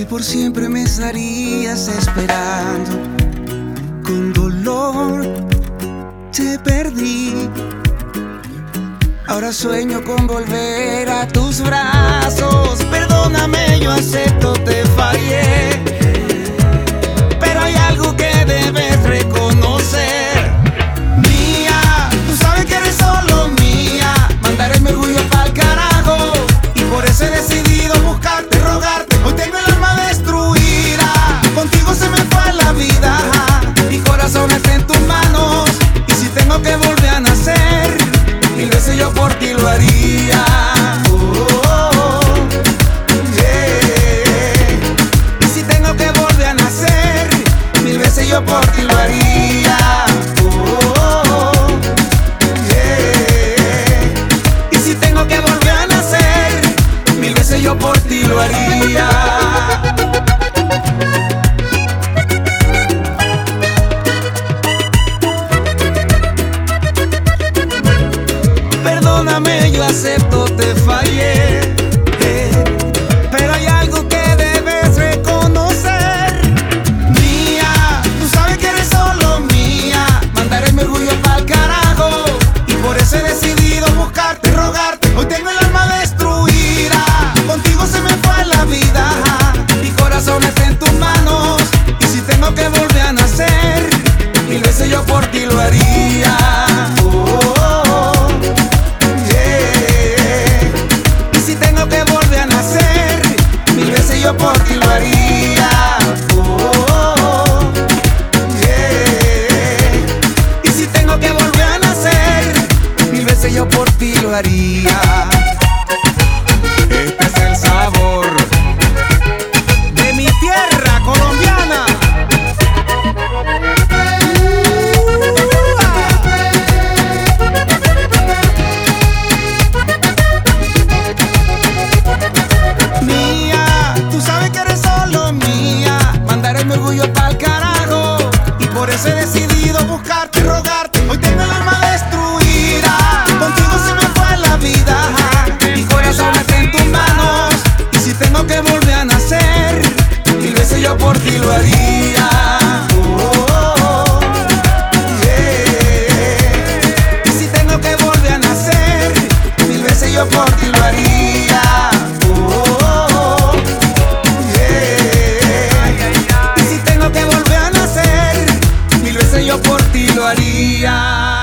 que por siempre me estarías esperando. Con dolor te perdí. Ahora sueño con volver a tus brazos. Perdóname, yo acepto, te fallé, pero hay algo que debes reconocer. Mía, tú sabes que eres solo mía. Mandaré mi orgullo pa'l carajo, y por eso he decidido buscarte, rogarte. Hoy tengo el alma destruida, contigo se me fue la vida. Mi corazón está en tus manos, y si tengo que volver a nacer, mil veces yo por ti lo haría. Y si tengo que volver a nacer, mil veces yo por ti lo haría. Y si tengo que volver a nacer, mil veces yo por ti lo haría. Perdóname, yo acepto, te fallé, pero hay algo que debes reconocer. Mía, tú sabes que eres solo mía. Mandaré mi orgullo pa'l carajo, y por eso he decidido buscarte, rogarte. Hoy tengo el alma destruida, contigo se me fue la vida. Mi corazón está en tus manos, y si tengo que volver a nacer, mil veces yo por ti lo haría. Yo por ti lo haría. Y si tengo que volver a nacer, mil veces yo por ti lo haría. Este es el sabor de mi tierra colombiana. Mi orgullo pa'l carajo, y por eso he decidido buscarte, rogarte. Hoy tengo el alma destruida, contigo se me fue la vida. Mi corazón está en tus manos, y si tengo que volver a nacer, mil veces yo por ti lo haría. Y si tengo que volver a nacer, mil veces yo por ti lo haría. Yo por ti lo haría.